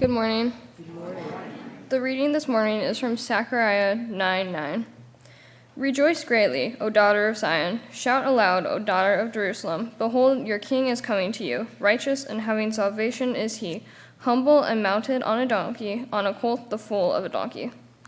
Good morning. The reading this morning is from Zechariah 9:9. Rejoice greatly, O daughter of Zion. Shout aloud, O daughter of Jerusalem. Behold, your king is coming to you. Righteous and having salvation is he, humble and mounted on a donkey, on a colt, the foal of a donkey.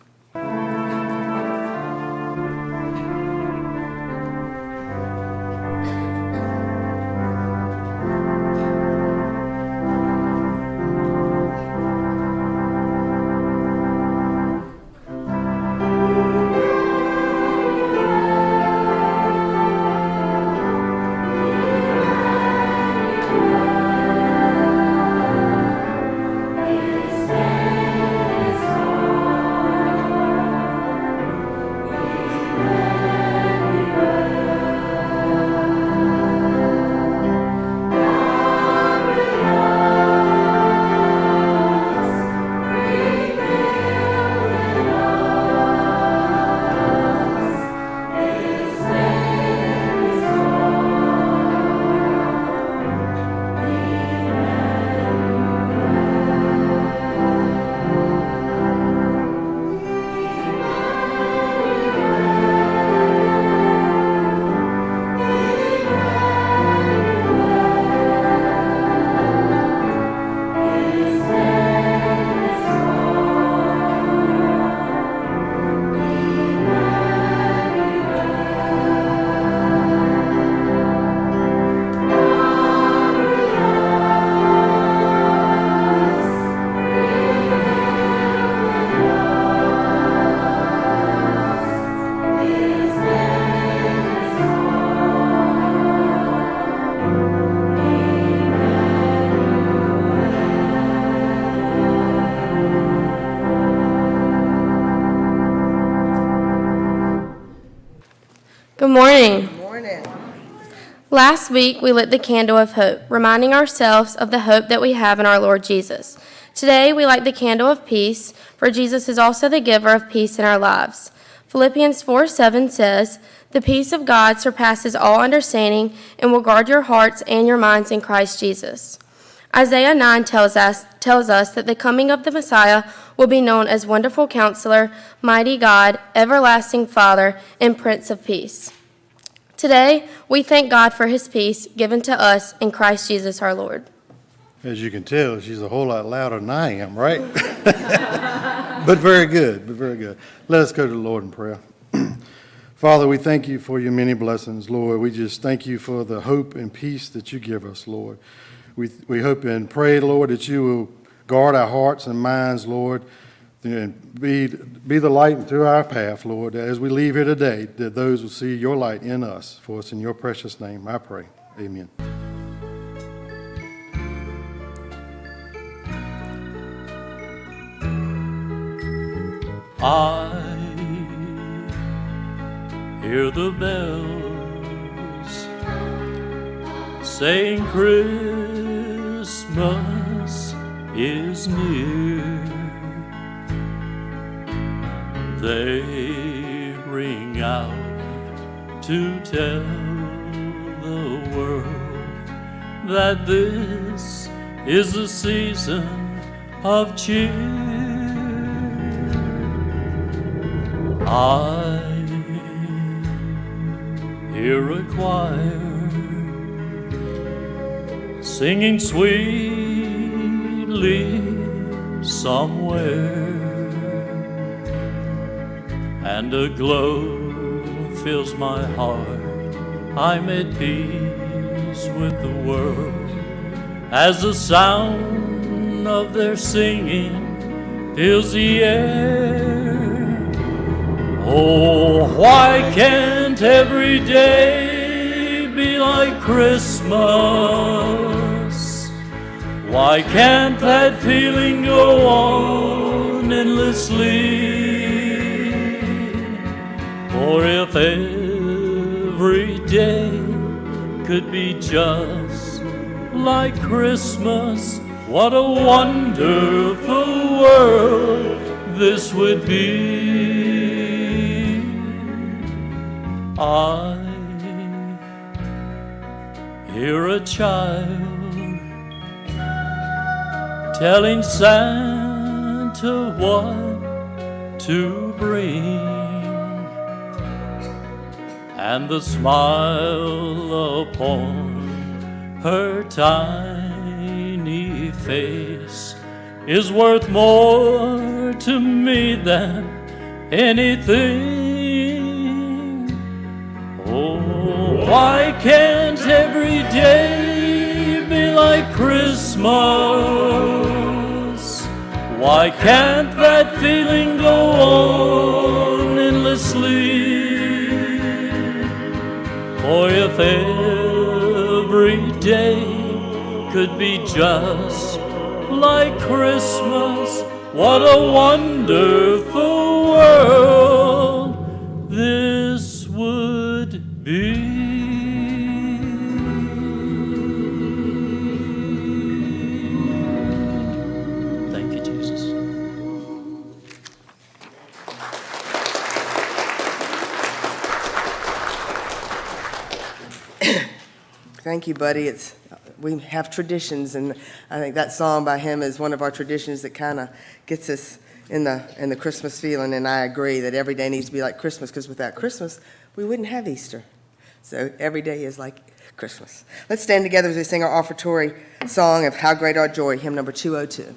Good morning. Good morning. Last week, we lit the candle of hope, reminding ourselves of the hope that we have in our Lord Jesus. Today, we light the candle of peace, for Jesus is also the giver of peace in our lives. Philippians 4:7 says, "The peace of God surpasses all understanding and will guard your hearts and your minds in Christ Jesus." Isaiah 9 tells us that the coming of the Messiah will be known as Wonderful Counselor, Mighty God, Everlasting Father, and Prince of Peace. Today, we thank God for his peace given to us in Christ Jesus our Lord. As you can tell, she's a whole lot louder than I am, right? But very good, Let us go to the Lord in prayer. Father, we thank you for your many blessings, Lord. We just thank you for the hope and peace that you give us, Lord. We hope and pray, Lord, that you will guard our hearts and minds, Lord, and be the light through our path, Lord, as we leave here today, that those will see your light in us. For it's in your precious name I pray. Amen. I hear the bells saying Christmas is near. They ring out to tell the world that this is the season of cheer. I hear a choir singing sweetly somewhere, and a glow fills my heart. I'm at peace with the world as the sound of their singing fills the air. Oh, why can't every day be like Christmas? Why can't that feeling go on endlessly? For if every day could be just like Christmas, what a wonderful world this would be. I hear a child telling Santa what to bring, and the smile upon her tiny face is worth more to me than anything. Oh, why can't every day be like Christmas? Why can't that feeling go on endlessly? For if every day could be just like Christmas, what a wonderful world this would be. Thank you, Jesus. Thank you, buddy. We have traditions, and I think that song by him is one of our traditions that kind of gets us in the Christmas feeling. And I agree that every day needs to be like Christmas, because without Christmas, we wouldn't have Easter. So every day is like Christmas. Let's stand together as we sing our offertory song of How Great Our Joy, hymn number 202.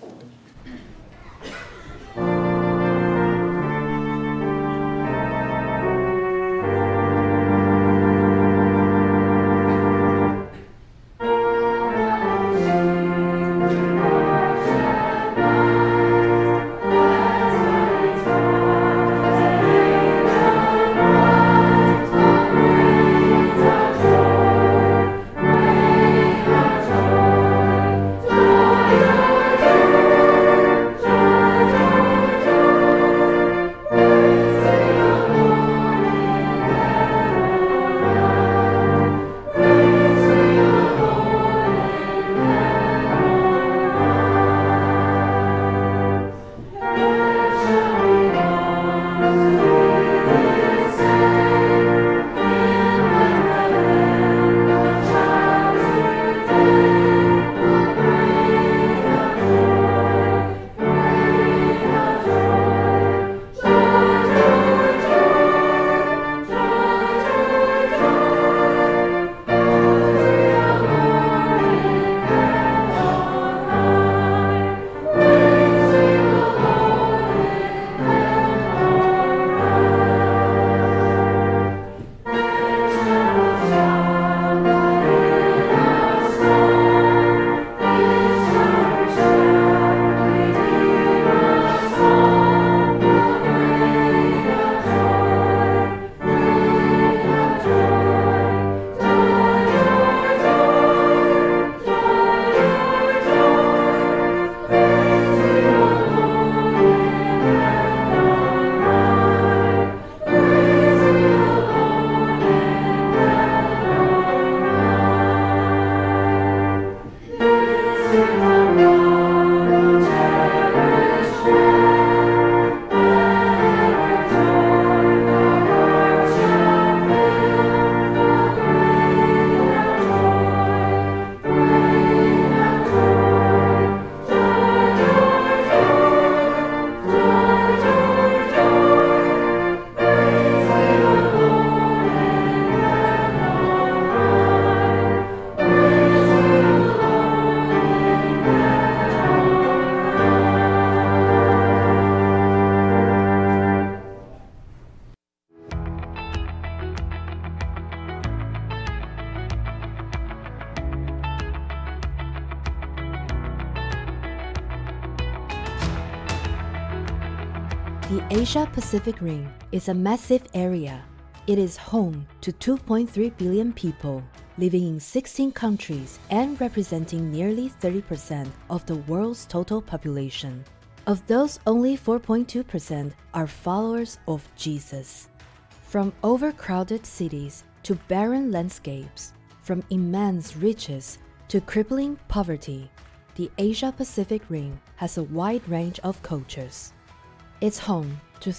The Asia-Pacific Ring is a massive area. It is home to 2.3 billion people, living in 16 countries and representing nearly 30% of the world's total population. Of those, only 4.2% are followers of Jesus. From overcrowded cities to barren landscapes, from immense riches to crippling poverty, the Asia-Pacific Ring has a wide range of cultures. It's home to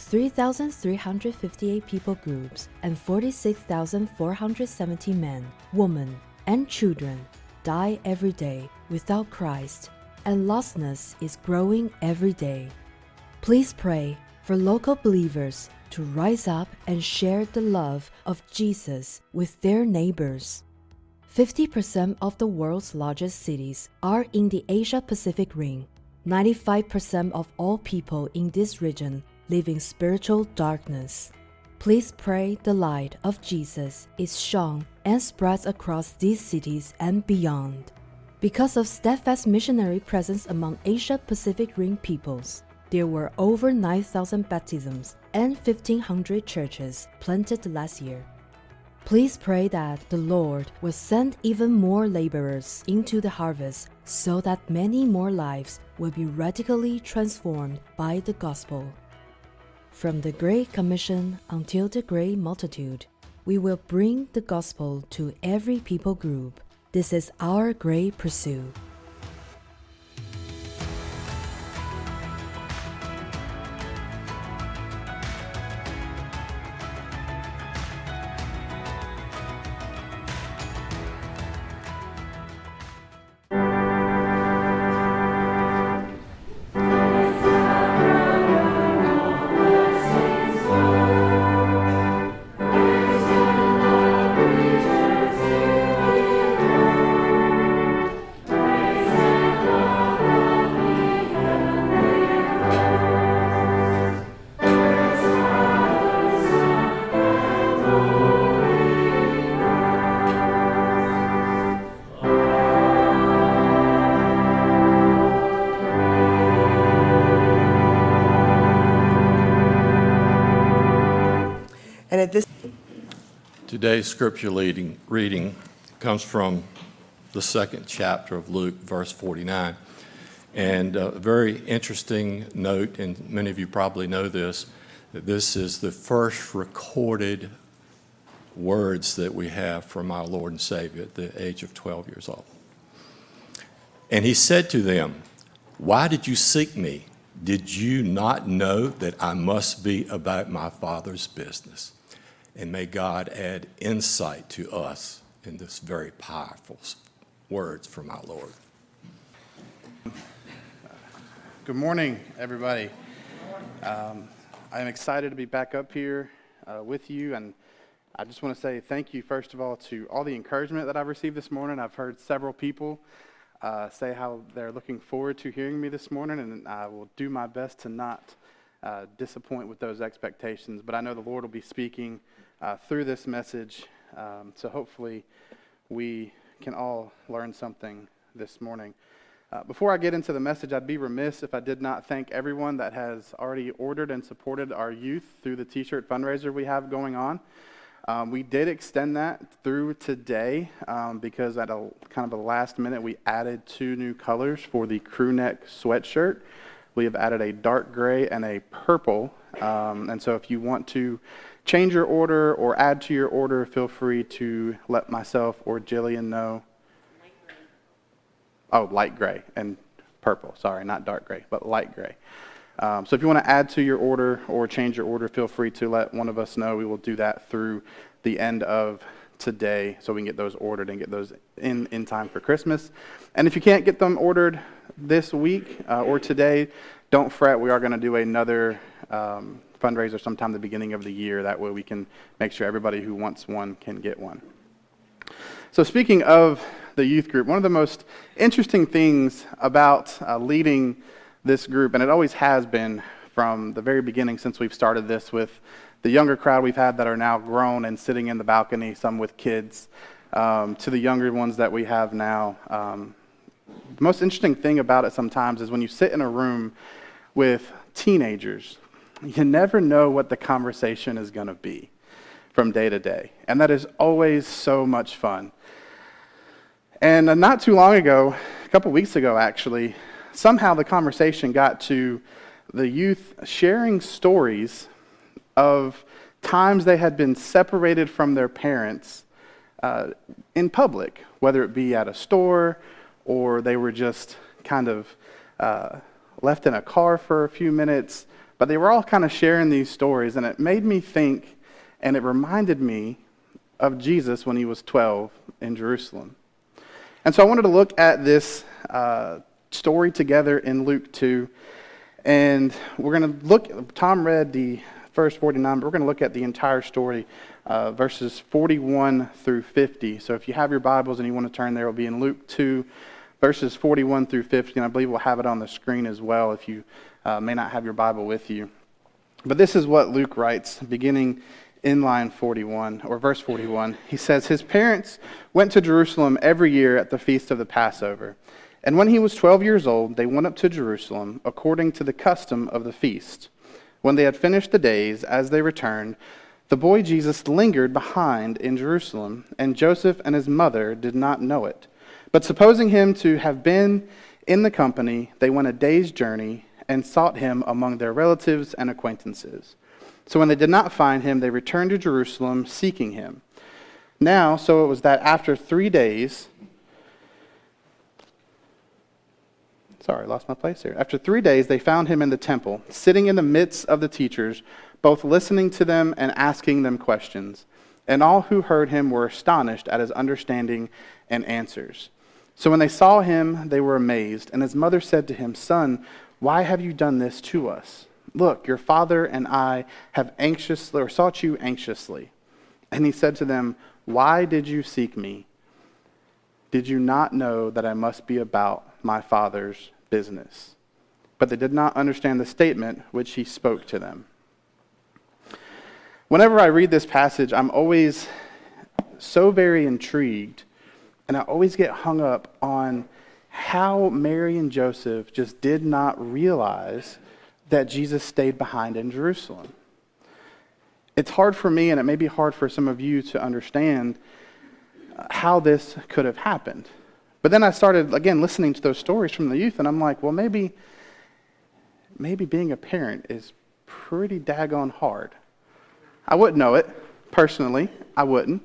3,358 people groups and 46,470 men, women, and children die every day without Christ and lostness is growing every day. Please pray for local believers to rise up and share the love of Jesus with their neighbors. 50% of the world's largest cities are in the Asia-Pacific Ring. 95% of all people in this region live in spiritual darkness. Please pray the light of Jesus is shone and spreads across these cities and beyond. Because of steadfast missionary presence among Asia-Pacific Ring peoples, there were over 9,000 baptisms and 1,500 churches planted last year. Please pray that the Lord will send even more laborers into the harvest so that many more lives will be radically transformed by the gospel. From the Great Commission until the Great Multitude, we will bring the gospel to every people group. This is our great pursuit. And at this Today's scripture reading comes from the second chapter of Luke, verse 49. And a very interesting note, and many of you probably know this, that this is the first recorded words that we have from our Lord and Savior at the age of 12 years old. And he said to them, "Why did you seek me? Did you not know that I must be about my Father's business?" And may God add insight to us in this very powerful words from our Lord. Good morning, everybody. I'm excited to be back up here with you, and I just want to say thank you, first of all, to all the encouragement that I've received this morning. I've heard several people say how they're looking forward to hearing me this morning, and I will do my best to not disappoint with those expectations. But I know the Lord will be speaking through this message, so hopefully we can all learn something this morning. Before I get into the message, I'd be remiss if I did not thank everyone that has already ordered and supported our youth through the t-shirt fundraiser we have going on. We did extend that through today because at a kind of a last minute, we added 2 new colors for the crew neck sweatshirt. We have added a dark gray and a purple. And so if you want to change your order or add to your order, feel free to let myself or Jillian know. Oh, light gray and purple. Sorry, not dark gray, but light gray. So if you want to add to your order or change your order, feel free to let one of us know. We will do that through the end of today so we can get those ordered and get those in time for Christmas. And if you can't get them ordered this week or today, don't fret. We are going to do another fundraiser sometime the beginning of the year. That way we can make sure everybody who wants one can get one. So speaking of the youth group, one of the most interesting things about leading this group, and it always has been from the very beginning since we've started this with the younger crowd we've had that are now grown and sitting in the balcony, some with kids, to the younger ones that we have now. The most interesting thing about it sometimes is when you sit in a room with teenagers, you never know what the conversation is going to be from day to day. And that is always so much fun. And not too long ago, a couple weeks ago actually, somehow the conversation got to the youth sharing stories of times they had been separated from their parents in public, whether it be at a store or they were just kind of left in a car for a few minutes. But they were all kind of sharing these stories, and it made me think, and it reminded me of Jesus when he was 12 in Jerusalem. And so I wanted to look at this story together in Luke 2. And we're going to look, Tom read the first 49, but we're going to look at the entire story, verses 41 through 50. So if you have your Bibles and you want to turn there, it'll be in Luke 2, verses 41 through 50. And I believe we'll have it on the screen as well if you may not have your Bible with you. But this is what Luke writes, beginning in line 41, or verse 41. He says, "His parents went to Jerusalem every year at the feast of the Passover. And when he was 12 years old, they went up to Jerusalem according to the custom of the feast. When they had finished the days, as they returned, the boy Jesus lingered behind in Jerusalem, and Joseph and his mother did not know it. But supposing him to have been in the company, they went a day's journey and sought him among their relatives and acquaintances. So when they did not find him, they returned to Jerusalem seeking him. Now, so it was that after 3 days, After 3 days, they found him in the temple, sitting in the midst of the teachers, both listening to them and asking them questions. And all who heard him were astonished at his understanding and answers. So when they saw him, they were amazed. And his mother said to him, 'Son, why have you done this to us? Look, your father and I have sought you anxiously.' And he said to them, 'Why did you seek me? Did you not know that I must be about my Father's business?' But they did not understand the statement which he spoke to them." Whenever I read this passage, I'm always so very intrigued, and I always get hung up on how Mary and Joseph just did not realize that Jesus stayed behind in Jerusalem. It's hard for me, and it may be hard for some of you to understand how this could have happened. But then I started, again, listening to those stories from the youth, and I'm like, well, maybe being a parent is pretty daggone hard. I wouldn't know it, personally. I wouldn't.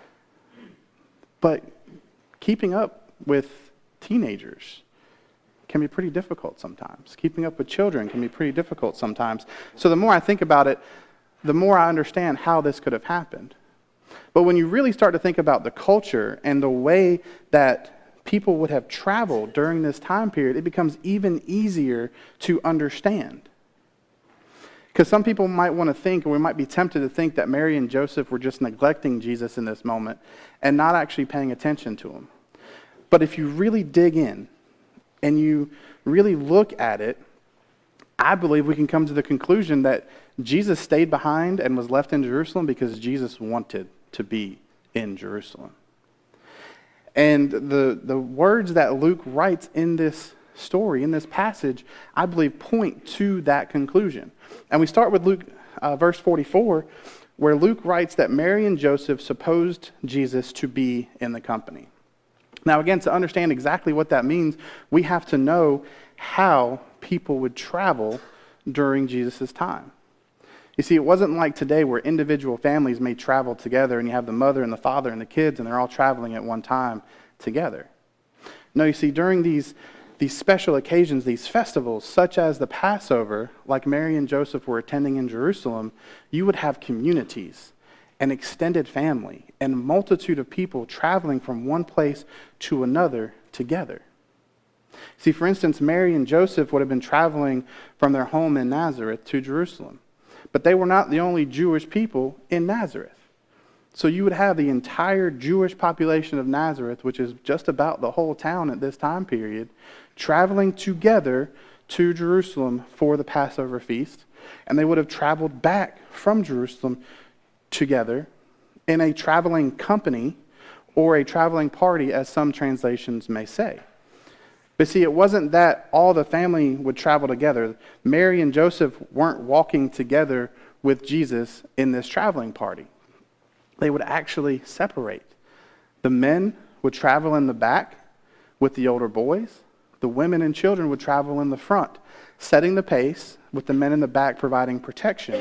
But keeping up with teenagers can be pretty difficult sometimes. Keeping up with children can be pretty difficult sometimes. So the more I think about it, the more I understand how this could have happened. But when you really start to think about the culture and the way that people would have traveled during this time period, it becomes even easier to understand. Because some people might want to think, or we might be tempted to think, that Mary and Joseph were just neglecting Jesus in this moment and not actually paying attention to him. But if you really dig in and you really look at it, I believe we can come to the conclusion that Jesus stayed behind and was left in Jerusalem because Jesus wanted to be in Jerusalem. And the words that Luke writes in this story, in this passage, I believe point to that conclusion. And we start with Luke verse 44, where Luke writes that Mary and Joseph supposed Jesus to be in the company. Now again, to understand exactly what that means, we have to know how people would travel during Jesus' time. You see, it wasn't like today where individual families may travel together and you have the mother and the father and the kids and they're all traveling at one time together. No, you see, during these special occasions, these festivals, such as the Passover, like Mary and Joseph were attending in Jerusalem, you would have communities, an extended family, and a multitude of people traveling from one place to another together. See, for instance, Mary and Joseph would have been traveling from their home in Nazareth to Jerusalem. But they were not the only Jewish people in Nazareth. So you would have the entire Jewish population of Nazareth, which is just about the whole town at this time period, traveling together to Jerusalem for the Passover feast. And they would have traveled back from Jerusalem together in a traveling company or a traveling party, as some translations may say. But see, it wasn't that all the family would travel together. Mary and Joseph weren't walking together with Jesus in this traveling party. They would actually separate. The men would travel in the back with the older boys. The women and children would travel in the front, setting the pace, with the men in the back providing protection.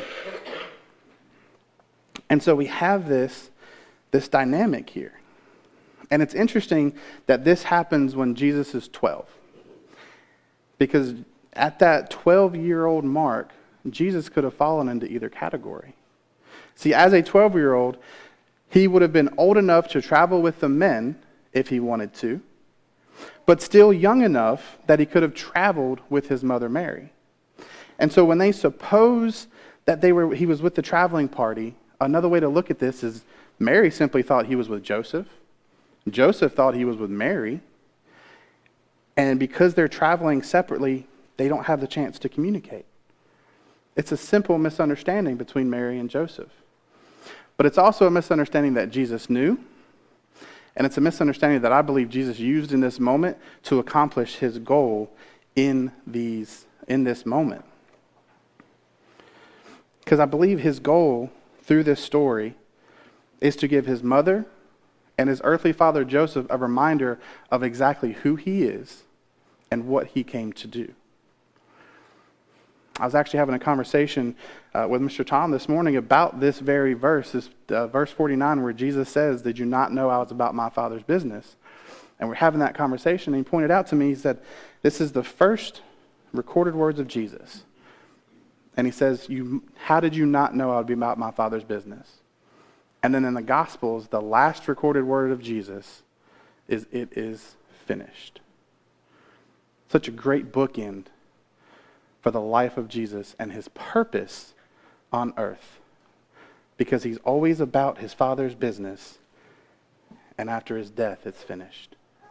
And so we have this dynamic here. And it's interesting that this happens when Jesus is 12. Because at that 12-year-old mark, Jesus could have fallen into either category. See, as a 12-year-old, he would have been old enough to travel with the men if he wanted to. but still young enough that he could have traveled with his mother Mary. And so when they suppose that he was with the traveling party, another way to look at this is Mary simply thought he was with Joseph. Joseph thought he was with Mary. And because they're traveling separately, they don't have the chance to communicate. It's a simple misunderstanding between Mary and Joseph. But it's also a misunderstanding that Jesus knew, and it's a misunderstanding that I believe Jesus used in this moment to accomplish his goal in this moment. Because I believe his goal through this story is to give his mother and his earthly father Joseph a reminder of exactly who he is and what he came to do. I was actually having a conversation with Mr. Tom this morning about this very verse, verse 49, where Jesus says, "Did you not know I was about my Father's business?" And we're having that conversation, and he pointed out to me, he said, this is the first recorded words of Jesus. And he says, how did you not know I would be about my Father's business? And then in the Gospels, the last recorded word of Jesus is, "It is finished." Such a great bookend for the life of Jesus and his purpose on earth, because he's always about his Father's business, and after his death, it's finished.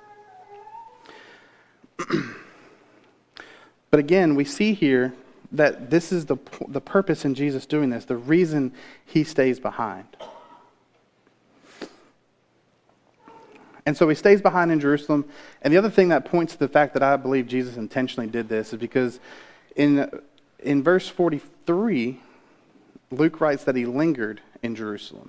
But again, we see here that this is the purpose in Jesus doing this, the reason he stays behind. And so he stays behind in Jerusalem. And the other thing that points to the fact that I believe Jesus intentionally did this is because in verse 43, Luke writes that he lingered in Jerusalem.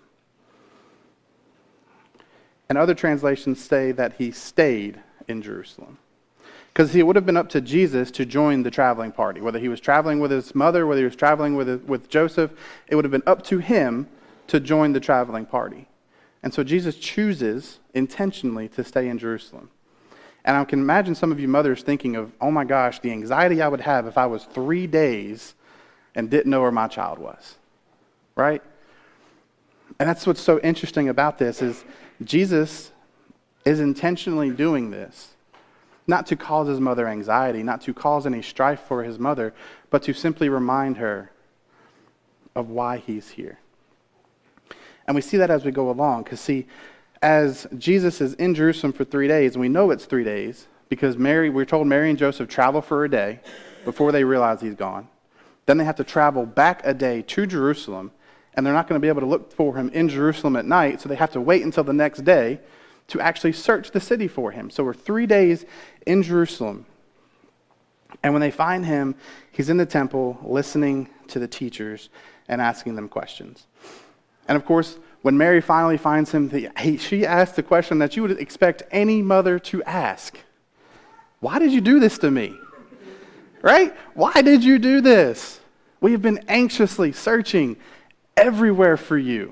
And other translations say that he stayed in Jerusalem. Because it would have been up to Jesus to join the traveling party. Whether he was traveling with his mother, whether he was traveling with Joseph, it would have been up to him to join the traveling party. And so Jesus chooses intentionally to stay in Jerusalem. And I can imagine some of you mothers thinking of, oh my gosh, the anxiety I would have if I was 3 days and didn't know where my child was. Right? And that's what's so interesting about this is Jesus is intentionally doing this. Not to cause his mother anxiety, not to cause any strife for his mother, but to simply remind her of why he's here. And we see that as we go along, because see, as Jesus is in Jerusalem for 3 days, and we know it's 3 days, because we're told Mary and Joseph travel for a day before they realize he's gone. Then they have to travel back a day to Jerusalem, and they're not going to be able to look for him in Jerusalem at night, so they have to wait until the next day to actually search the city for him. So we're 3 days in Jerusalem. And when they find him, he's in the temple listening to the teachers and asking them questions. And of course, when Mary finally finds him, she asks the question that you would expect any mother to ask. Why did you do this to me? Right? Why did you do this? We have been anxiously searching everywhere for you.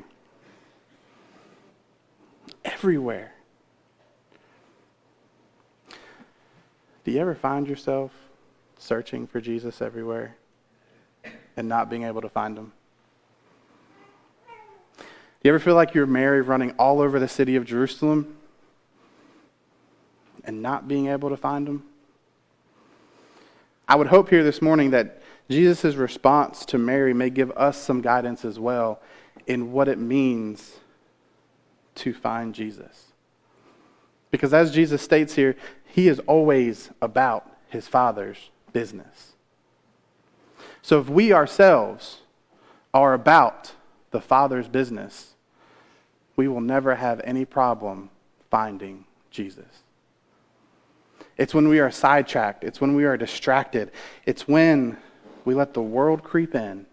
Everywhere. Do you ever find yourself searching for Jesus everywhere and not being able to find him? Do you ever feel like you're Mary running all over the city of Jerusalem and not being able to find him? I would hope here this morning that Jesus' response to Mary may give us some guidance as well in what it means to find Jesus. Because as Jesus states here, he is always about his Father's business. So if we ourselves are about the Father's business, we will never have any problem finding Jesus. It's when we are sidetracked, it's when we are distracted, it's when we let the world creep in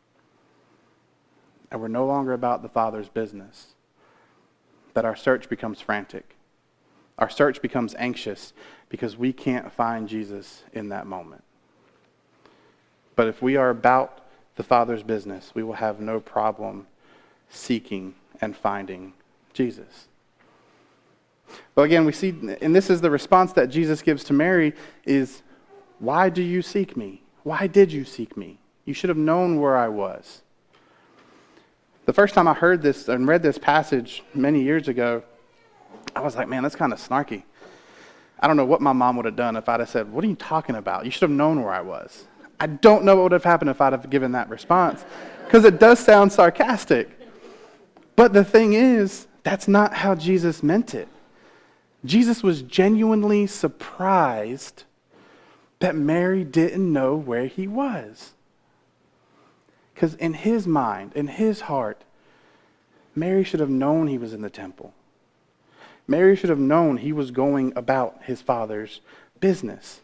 and we're no longer about the Father's business that our search becomes frantic. Our search becomes anxious because we can't find Jesus in that moment. But if we are about the Father's business, we will have no problem seeking and finding Jesus. But again, we see, and this is the response that Jesus gives to Mary, is, why do you seek me? Why did you seek me? You should have known where I was. The first time I heard this and read this passage many years ago, I was like, man, that's kind of snarky. I don't know what my mom would have done if I'd have said, what are you talking about? You should have known where I was. I don't know what would have happened if I'd have given that response, because it does sound sarcastic. But the thing is, that's not how Jesus meant it. Jesus was genuinely surprised that Mary didn't know where he was. Because in his mind, in his heart, Mary should have known he was in the temple. Mary should have known he was going about his Father's business.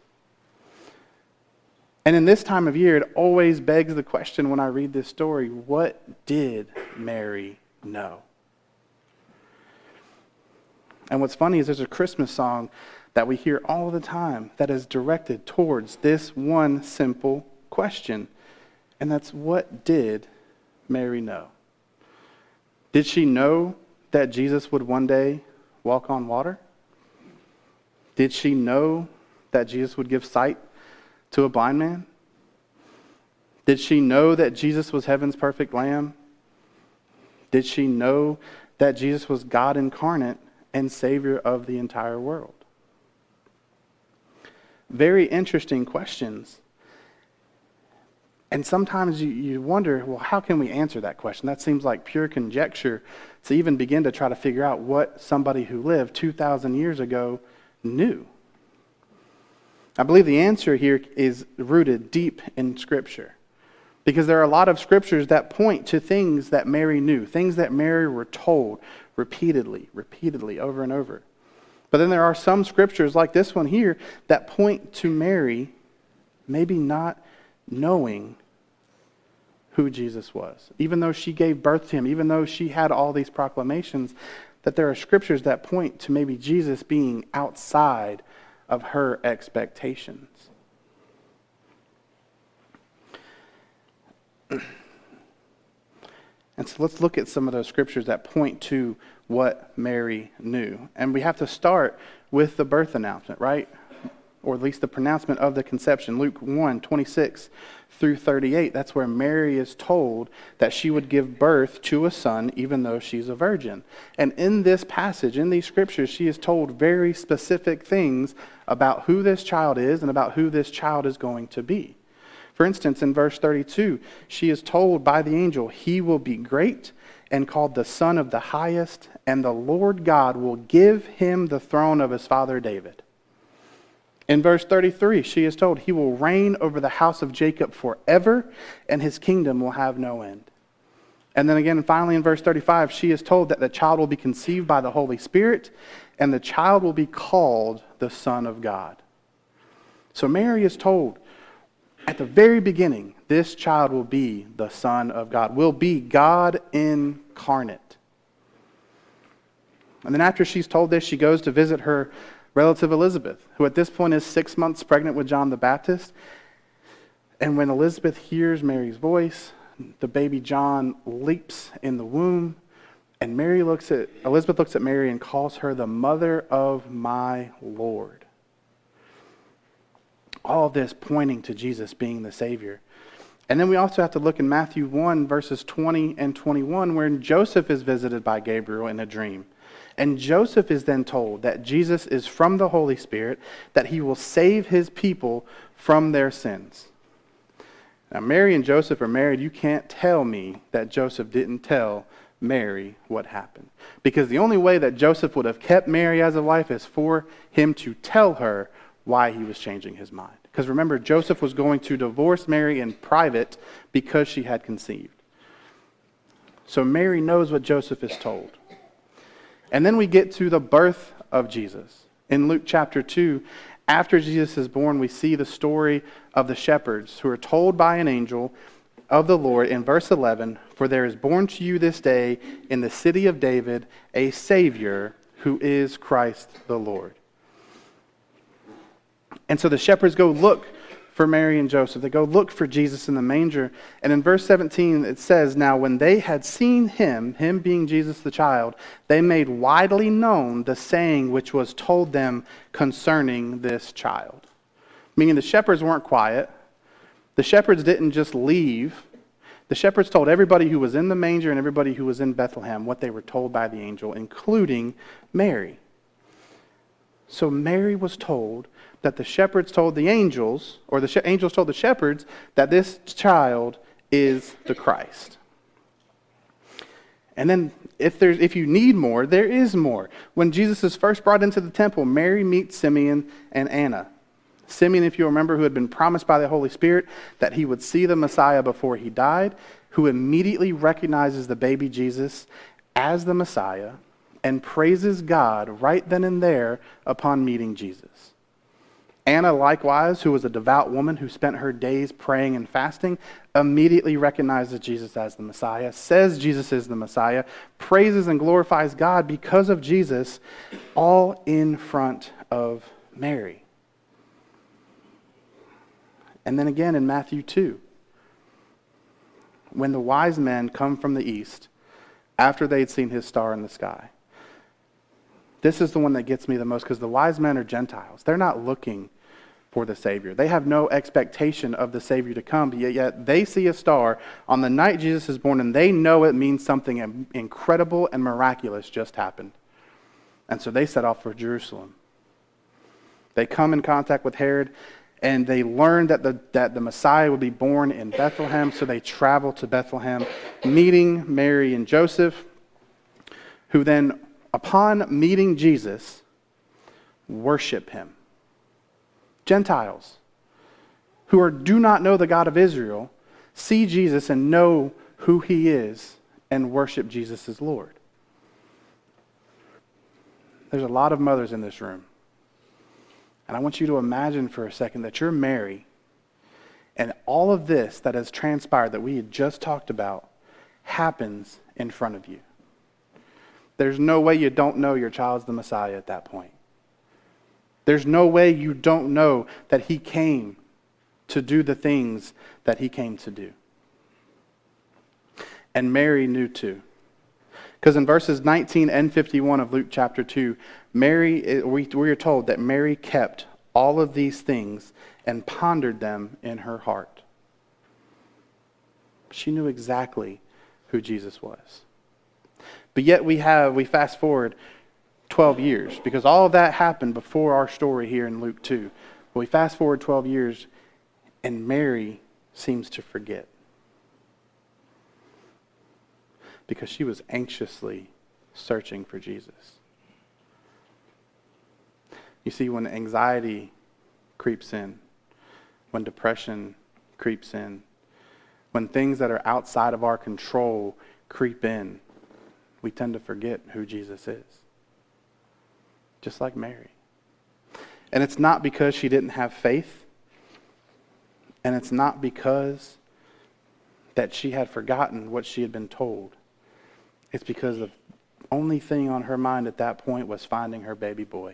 And in this time of year, it always begs the question when I read this story, what did Mary know? And what's funny is there's a Christmas song that we hear all the time that is directed towards this one simple question. And that's, what did Mary know? Did she know that Jesus would one day walk on water? Did she know that Jesus would give sight to a blind man? Did she know that Jesus was heaven's perfect lamb? Did she know that Jesus was God incarnate and Savior of the entire world? Very interesting questions. And sometimes you wonder, well, how can we answer that question? That seems like pure conjecture to even begin to try to figure out what somebody who lived 2,000 years ago knew. I believe the answer here is rooted deep in Scripture. Because there are a lot of Scriptures that point to things that Mary knew, things that Mary were told repeatedly, over and over. But then there are some Scriptures like this one here that point to Mary maybe not knowing who Jesus was. Even though she gave birth to him, even though she had all these proclamations, that there are Scriptures that point to maybe Jesus being outside of her expectations. And so let's look at some of those Scriptures that point to what Mary knew. And we have to start with the birth announcement, right? Or at least the pronouncement of the conception. Luke 1:26 through 38. That's where Mary is told that she would give birth to a son even though she's a virgin. And in this passage, in these Scriptures, she is told very specific things about who this child is and about who this child is going to be. For instance, in verse 32, she is told by the angel, he will be great and called the Son of the Highest, and the Lord God will give him the throne of his father David. In verse 33, she is told, he will reign over the house of Jacob forever, and his kingdom will have no end. And then again, finally in verse 35, she is told that the child will be conceived by the Holy Spirit, and the child will be called the Son of God. So Mary is told, at the very beginning, this child will be the Son of God, will be God incarnate. And then after she's told this, she goes to visit her relative Elizabeth, who at this point is 6 months pregnant with John the Baptist. And when Elizabeth hears Mary's voice, the baby John leaps in the womb, and Elizabeth looks at Mary and calls her the mother of my Lord. All of this pointing to Jesus being the Savior. And then we also have to look in Matthew 1, verses 20 and 21, where Joseph is visited by Gabriel in a dream. And Joseph is then told that Jesus is from the Holy Spirit, that he will save his people from their sins. Now, Mary and Joseph are married. You can't tell me that Joseph didn't tell Mary what happened. Because the only way that Joseph would have kept Mary as a wife is for him to tell her why he was changing his mind. Because remember, Joseph was going to divorce Mary in private because she had conceived. So Mary knows what Joseph is told. And then we get to the birth of Jesus. In Luke chapter 2, after Jesus is born, we see the story of the shepherds who are told by an angel of the Lord in verse 11, for there is born to you this day in the city of David a Savior who is Christ the Lord. And so the shepherds go look for Mary and Joseph. They go look for Jesus in the manger. And in verse 17 it says, now when they had seen him being Jesus the child, they made widely known the saying which was told them concerning this child. Meaning the shepherds weren't quiet. The shepherds didn't just leave. The shepherds told everybody who was in the manger and everybody who was in Bethlehem what they were told by the angel, including Mary. So Mary was told that the shepherds told the angels, or the angels told the shepherds, that this child is the Christ. And then if you need more, there is more. When Jesus is first brought into the temple, Mary meets Simeon and Anna. Simeon, if you remember, who had been promised by the Holy Spirit that he would see the Messiah before he died, who immediately recognizes the baby Jesus as the Messiah and praises God right then and there upon meeting Jesus. Anna, likewise, who was a devout woman who spent her days praying and fasting, immediately recognizes Jesus as the Messiah, says Jesus is the Messiah, praises and glorifies God because of Jesus, all in front of Mary. And then again in Matthew 2, when the wise men come from the east, after they'd seen his star in the sky. This is the one that gets me the most, because the wise men are Gentiles. They're not looking for the Savior. They have no expectation of the Savior to come, but yet they see a star on the night Jesus is born, and they know it means something incredible and miraculous just happened. And so they set off for Jerusalem. They come in contact with Herod, and they learn that the Messiah would be born in Bethlehem, so they travel to Bethlehem, meeting Mary and Joseph, who then, upon meeting Jesus, worship him. Gentiles, who do not know the God of Israel, see Jesus and know who he is and worship Jesus as Lord. There's a lot of mothers in this room. And I want you to imagine for a second that you're Mary, and all of this that has transpired that we had just talked about happens in front of you. There's no way you don't know your child's the Messiah at that point. There's no way you don't know that he came to do the things that he came to do. And Mary knew too. Because in verses 19 and 51 of Luke chapter 2, we are told that Mary kept all of these things and pondered them in her heart. She knew exactly who Jesus was. But yet we fast forward 12 years, because all of that happened before our story here in Luke 2. But we fast forward 12 years, and Mary seems to forget, because she was anxiously searching for Jesus. You see, when anxiety creeps in, when depression creeps in, when things that are outside of our control creep in, we tend to forget who Jesus is. Just like Mary. And it's not because she didn't have faith, and it's not because that she had forgotten what she had been told. It's because the only thing on her mind at that point was finding her baby boy.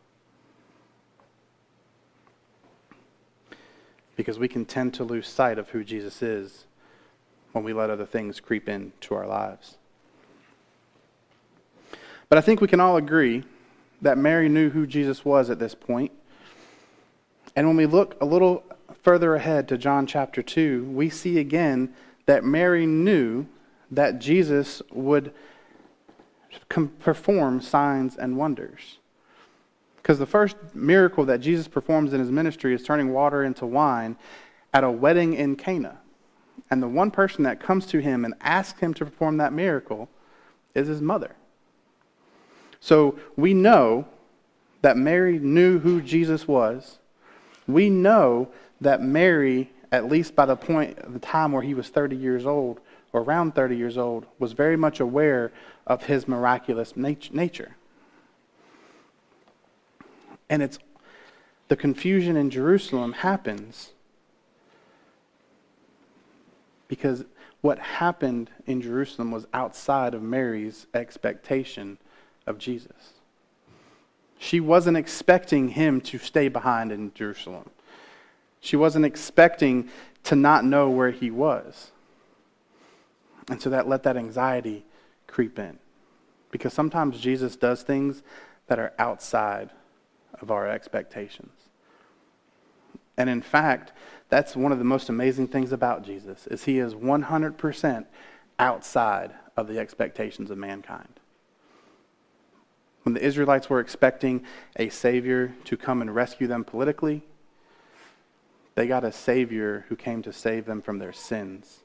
Because we can tend to lose sight of who Jesus is when we let other things creep into our lives. But I think we can all agree that Mary knew who Jesus was at this point. And when we look a little further ahead to John chapter 2, we see again that Mary knew that Jesus would perform signs and wonders. Because the first miracle that Jesus performs in his ministry is turning water into wine at a wedding in Cana. And the one person that comes to him and asks him to perform that miracle is his mother. So we know that Mary knew who Jesus was. We know that Mary, at least by the point of the time where he was 30 years old, or around 30 years old, was very much aware of his miraculous nature. And it's the confusion in Jerusalem happens because what happened in Jerusalem was outside of Mary's expectation of Jesus. She wasn't expecting him to stay behind in Jerusalem. She wasn't expecting to not know where he was. And so that let that anxiety creep in. Because sometimes Jesus does things that are outside of our expectations. And in fact, that's one of the most amazing things about Jesus, is he is 100% outside of the expectations of mankind. When the Israelites were expecting a Savior to come and rescue them politically, they got a Savior who came to save them from their sins.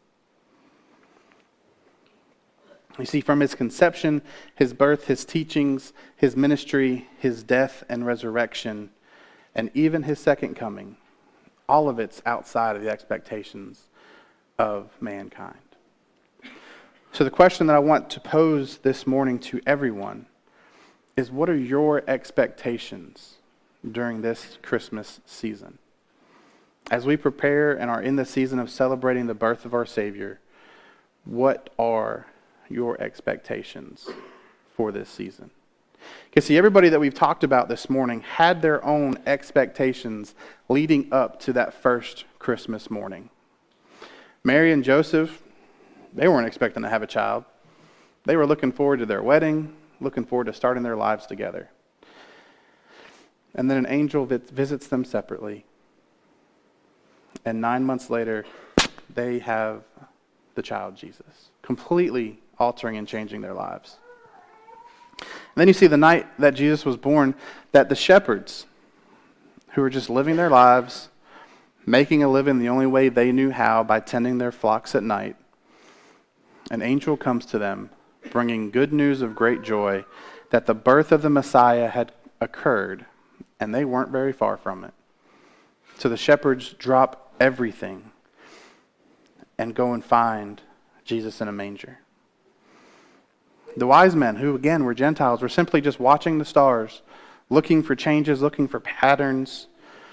You see, from his conception, his birth, his teachings, his ministry, his death and resurrection, and even his second coming, all of it's outside of the expectations of mankind. So the question that I want to pose this morning to everyone is, what are your expectations during this Christmas season? As we prepare and are in the season of celebrating the birth of our Savior, what are your expectations for this season? Because see, everybody that we've talked about this morning had their own expectations leading up to that first Christmas morning. Mary and Joseph, they weren't expecting to have a child. They were looking forward to their wedding, looking forward to starting their lives together. And then an angel visits them separately. And 9 months later, they have the child Jesus, completely altering and changing their lives. And then you see the night that Jesus was born, that the shepherds, who were just living their lives, making a living the only way they knew how, by tending their flocks at night, an angel comes to them, bringing good news of great joy that the birth of the Messiah had occurred, and they weren't very far from it. So the shepherds drop everything and go and find Jesus in a manger. The wise men, who again were Gentiles, were simply just watching the stars, looking for changes, looking for patterns.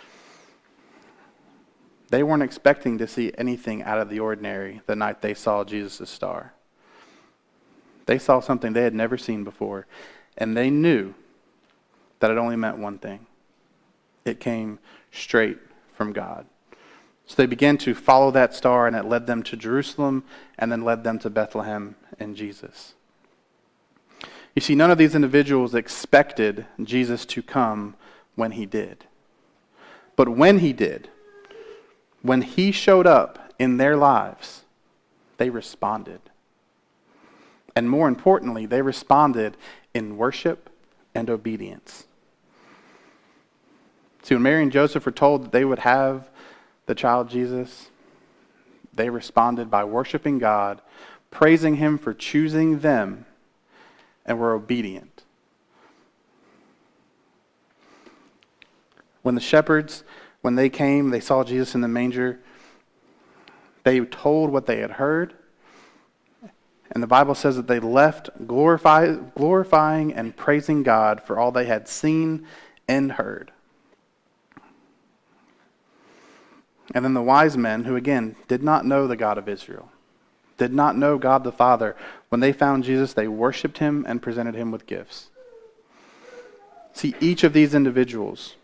They weren't expecting to see anything out of the ordinary the night they saw Jesus' star. They saw something they had never seen before, and they knew that it only meant one thing. It came straight from God. So they began to follow that star, and it led them to Jerusalem and then led them to Bethlehem and Jesus. You see, none of these individuals expected Jesus to come when he did. But when he did, when he showed up in their lives, they responded. And more importantly, they responded in worship and obedience. See, when Mary and Joseph were told that they would have the child Jesus, they responded by worshiping God, praising him for choosing them, and were obedient. When the shepherds, when they came, they saw Jesus in the manger, they told what they had heard, and the Bible says that they left glorifying and praising God for all they had seen and heard. And then the wise men, who again did not know the God of Israel, did not know God the Father, when they found Jesus, they worshiped him and presented him with gifts. See, each of these individuals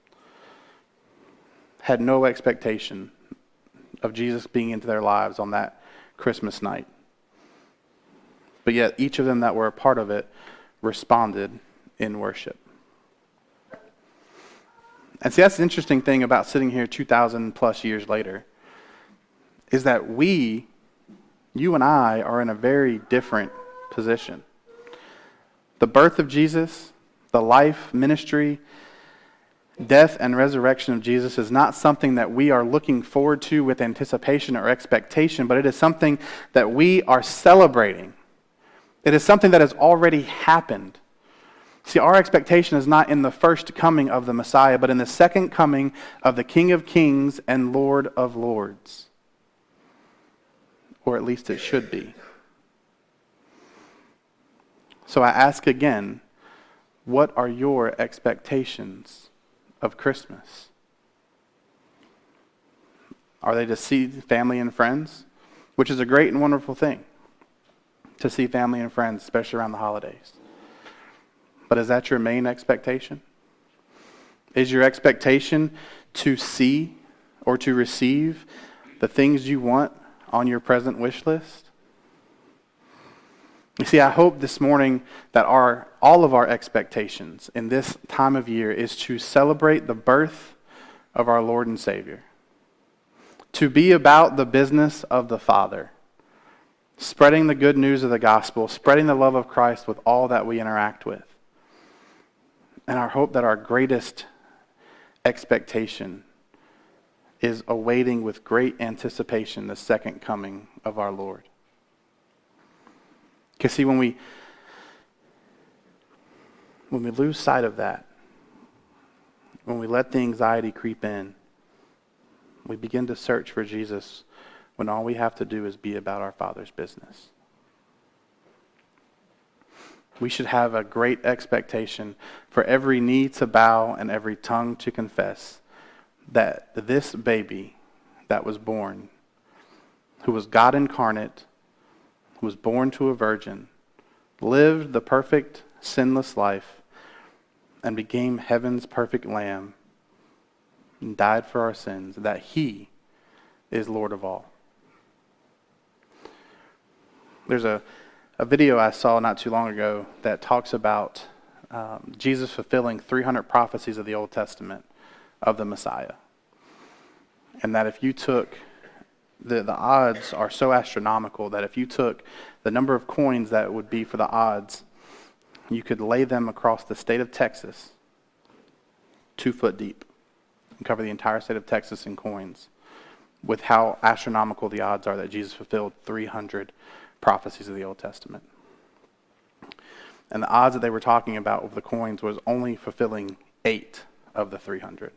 had no expectation of Jesus being into their lives on that Christmas night. But yet each of them that were a part of it responded in worship. And see, that's the interesting thing about sitting here 2,000 plus years later, is that you and I, are in a very different position. The birth of Jesus, the life, ministry, death, and resurrection of Jesus is not something that we are looking forward to with anticipation or expectation, but it is something that we are celebrating. It is something that has already happened. See, our expectation is not in the first coming of the Messiah, but in the second coming of the King of Kings and Lord of Lords. Or at least it should be. So I ask again, what are your expectations of Christmas? Are they to see family and friends? Which is a great and wonderful thing, to see family and friends, especially around the holidays. But is that your main expectation? Is your expectation to see or to receive the things you want on your present wish list? You see, I hope this morning that all of our expectations in this time of year is to celebrate the birth of our Lord and Savior, to be about the business of the Father, spreading the good news of the gospel, spreading the love of Christ with all that we interact with. And our hope that our greatest expectation is awaiting with great anticipation the second coming of our Lord. Because see, when we lose sight of that, when we let the anxiety creep in, we begin to search for Jesus when all we have to do is be about our Father's business. We should have a great expectation for every knee to bow and every tongue to confess that this baby that was born, who was God incarnate, who was born to a virgin, lived the perfect, sinless life, and became heaven's perfect lamb, and died for our sins, that he is Lord of all. There's a video I saw not too long ago that talks about Jesus fulfilling 300 prophecies of the Old Testament of the Messiah. And that if you took, the odds are so astronomical that if you took the number of coins that would be for the odds, you could lay them across the state of Texas 2 foot deep and cover the entire state of Texas in coins with how astronomical the odds are that Jesus fulfilled 300 prophecies of the Old Testament. And the odds that they were talking about with the coins was only fulfilling 8 of the 300.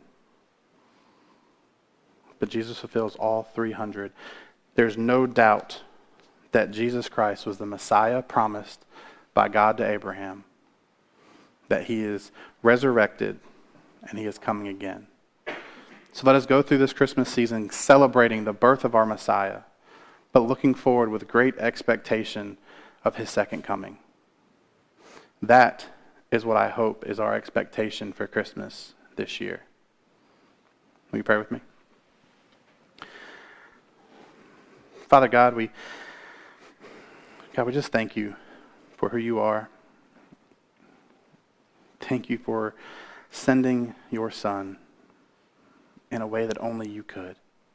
But Jesus fulfills all 300. There's no doubt that Jesus Christ was the Messiah promised by God to Abraham, that he is resurrected and he is coming again. So let us go through this Christmas season celebrating the birth of our Messiah, but looking forward with great expectation of his second coming. That is what I hope is our expectation for Christmas this year. Will you pray with me? Father God, we just thank you for who you are. Thank you for sending your Son in a way that only you could.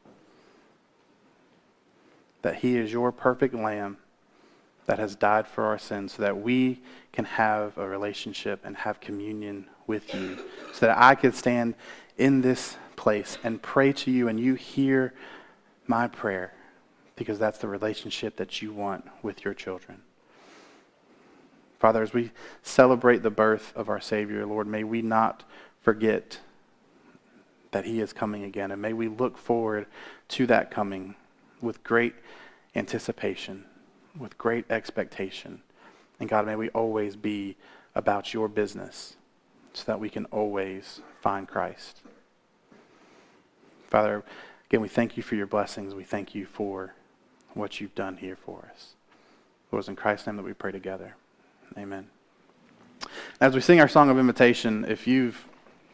That he is your perfect lamb that has died for our sins so that we can have a relationship and have communion with you. So that I could stand in this place and pray to you and you hear my prayer, because that's the relationship that you want with your children. Father, as we celebrate the birth of our Savior, Lord, may we not forget that he is coming again, and may we look forward to that coming with great anticipation, with great expectation. And God, may we always be about your business so that we can always find Christ. Father, again, we thank you for your blessings. We thank you for what you've done here for us. It was in Christ's name that we pray together. Amen. As we sing our song of invitation, if you've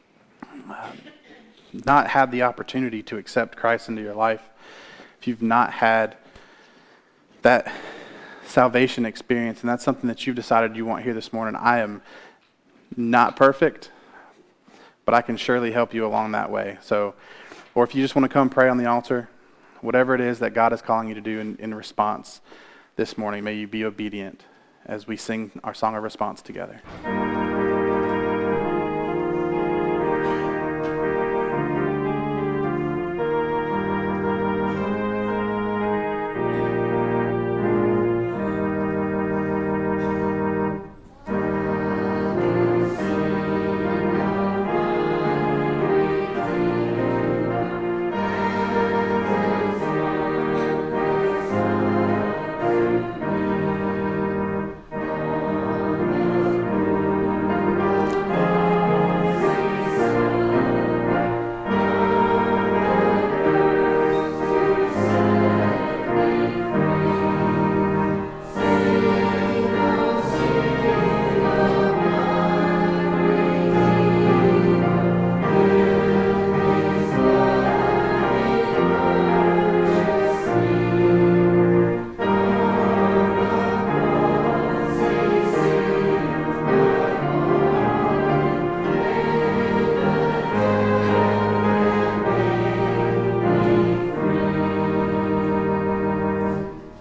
not had the opportunity to accept Christ into your life, if you've not had that salvation experience, and that's something that you've decided you want here this morning, I am not perfect, but I can surely help you along that way. So, or if you just want to come pray on the altar, whatever it is that God is calling you to do in response this morning, may you be obedient as we sing our song of response together.